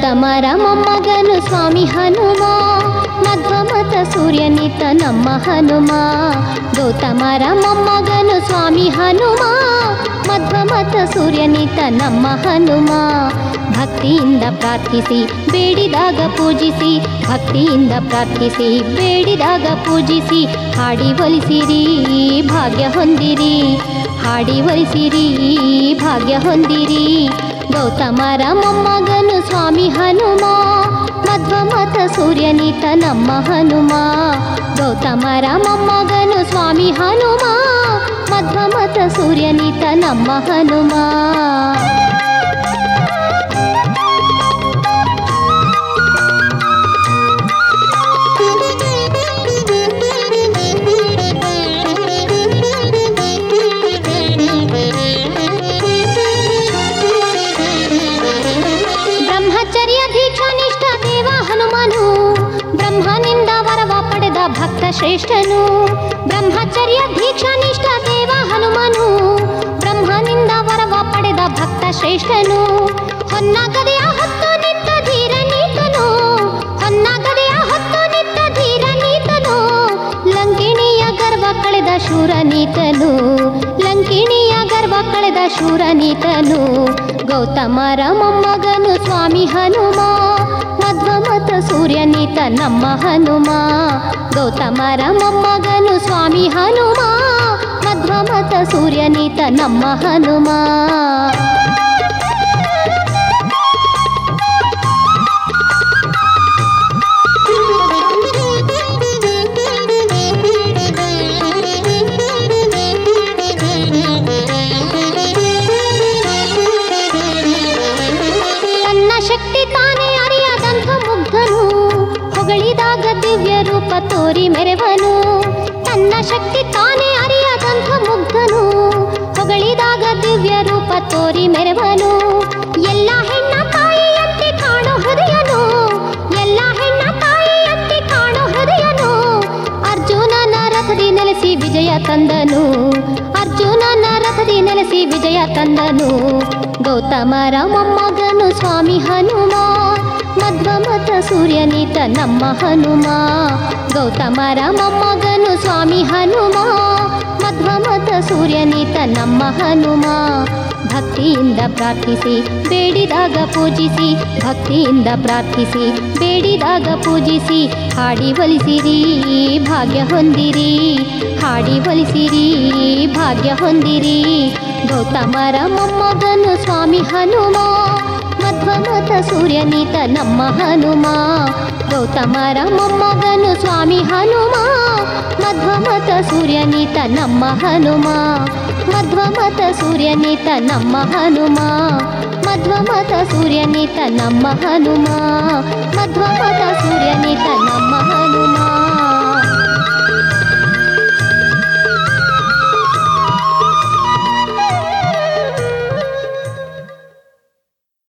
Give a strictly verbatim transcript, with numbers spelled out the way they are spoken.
ಗೌತಮರ ಮೊಮ್ಮಗನು ಸ್ವಾಮಿ ಹನುಮ, ಮಧ್ವಮತ ಸೂರ್ಯನಿತ ನಮ್ಮ ಹನುಮ. ಗೌತಮರ ಮೊಮ್ಮಗನು ಸ್ವಾಮಿ ಹನುಮ, ಮಧ್ವಮತ ಸೂರ್ಯನಿತ ನಮ್ಮ ಹನುಮ. ಭಕ್ತಿಯಿಂದ ಪ್ರಾರ್ಥಿಸಿ ಬೇಡಿದಾಗ ಪೂಜಿಸಿ, ಭಕ್ತಿಯಿಂದ ಪ್ರಾರ್ಥಿಸಿ ಬೇಡಿದಾಗ ಪೂಜಿಸಿ, ಹಾಡಿ ಒಲಿಸಿರಿ ಭಾಗ್ಯ ಹೊಂದಿರಿ, ಹಾಡಿ ಒಲಿಸಿರಿ ಭಾಗ್ಯ ಹೊಂದಿರಿ. ಗೌತಮರ ಮೊಮ್ಮಗನು ಸ್ವಾಮಿ ಹನುಮ, ಮಧ್ವಮತ ಸೂರ್ಯನಿತ ನಮ್ಮ ಹನುಮ. ಗೌತಮರ ಮೊಮ್ಮಗನು ಸ್ವಾಮಿ ಹನುಮ, ಮಧ್ವಮತ ಸೂರ್ಯನಿತ ನಮ್ಮ ಹನುಮ. ಭಕ್ತ ಶ್ರೇಷ್ಠನು ಬ್ರಹ್ಮಚರ್ಯ ದೀಕ್ಷಾನಿಷ್ಠ ದೇವ ಹನುಮನು, ಬ್ರಹ್ಮನಿಂದ ವರವ ಪಡೆದ ಭಕ್ತ ಶ್ರೇಷ್ಠನು. ಹೊನ್ನಗದೆಯ ಹೊತ್ತು ನಿತ್ತ ಧೀರ ನೀತನು, ಹೊನ್ನಗದೆಯ ಹೊತ್ತು ನಿತ್ತ ಧೀರ ನೀತನು. ಲಂಕಿಣಿಯ ಗರ್ವ ಕಳೆದ ಶೂರ ನೀತನು, ಲಂಕಿಣಿಯ ಗರ್ವ ಕಳೆದ ಶೂರ ನೀತನು. ಗೌತಮರ ಮೊಮ್ಮಗನು ಸ್ವಾಮಿ ಹನುಮ, ಮಧ್ವಮತ ಸೂರ್ಯನಿತ ನಮ್ಮ ಹನುಮ. ಗೌತಮರ ಮೊಮ್ಮಗನು ಸ್ವಾಮಿ ಹನುಮ, ಮಧ್ವಮತ ಸೂರ್ಯನಿತ ನಮ್ಮ ಹನುಮ. ತನ್ನ ಶಕ್ತಿ ತಾನೇ ಅರಿಯದಂಥ ಮುಗ್ಧನು, ಹೊಗಳಿದಾಗ ದಿವ್ಯ ರೂಪ ತೋರಿ ಮೆರೆವನು. ತನ್ನ ಶಕ್ತಿ ತಾನೇ ಅರಿಯದಂಥ ಮುಗ್ಧನು, ಹೊಗಳಿದಾಗ ದಿವ್ಯ ರೂಪ ತೋರಿ ಮೆರೆವನು. ಎಲ್ಲ ಹೆಣ್ಣ ತಾಯಿಯಂತೆ ಕಾಣೋ ಹೃದಯನು, ಎಲ್ಲ ಹೆಣ್ಣ ತಾಯಿಯಂತೆ ಕಾಣೋ ಹೃದಯನು. ಅರ್ಜುನನ ರಥದಿ ನೆಲೆಸಿ ವಿಜಯ ತಂದನು, ಅರ್ಜುನನ ರಥದಿ ನೆಲೆಸಿ ವಿಜಯ ತಂದನು. ಗೌತಮರ ಮೊಮ್ಮಗನು ಸ್ವಾಮಿ ಹನುಮ, ಮಧ್ವಮತ ಸೂರ್ಯನಿತ ನಮ್ಮ ಹನುಮ. ಗೌತಮರ ಮೊಮ್ಮಗನು ಸ್ವಾಮಿ ಹನುಮ, ಮಧ್ವಮತ ಸೂರ್ಯನಿತ ನಮ್ಮ ಹನುಮ. ಭಕ್ತಿಯಿಂದ ಪ್ರಾರ್ಥಿಸಿ ಬೇಡಿದಾಗ ಪೂಜಿಸಿ, ಭಕ್ತಿಯಿಂದ ಪ್ರಾರ್ಥಿಸಿ ಬೇಡಿದಾಗ ಪೂಜಿಸಿ, ಹಾಡಿ ಒಲಿಸಿರಿ ಭಾಗ್ಯ ಹೊಂದಿರಿ, ಹಾಡಿ ಒಲಿಸಿರಿ ಭಾಗ್ಯ ಹೊಂದಿರಿ. ಗೌತಮರ ಮೊಮ್ಮಗನು ಸ್ವಾಮಿ ಹನುಮ, ಮಧ್ವಮತ ಸೂರ್ಯನಿತ ನಮ್ಮ ಹನುಮ. ಗೌತಮರ ಮೊಮ್ಮಗನು ಸ್ವಾಮಿ ಹನುಮ, ಮಧ್ವಮತ ಸೂರ್ಯನಿತ ನಮ್ಮ ಹನುಮ. ಮಧ್ವಮತ ಸೂರ್ಯನಿತ ನಮ್ಮ ಹನುಮ, ಮಧ್ವಮತ ಸೂರ್ಯನಿತ ನಮ್ಮ ಹನುಮ, ಮಧ್ವಮತ ಸೂರ್ಯನಿತ ನಮ್ಮ ಹನುಮ.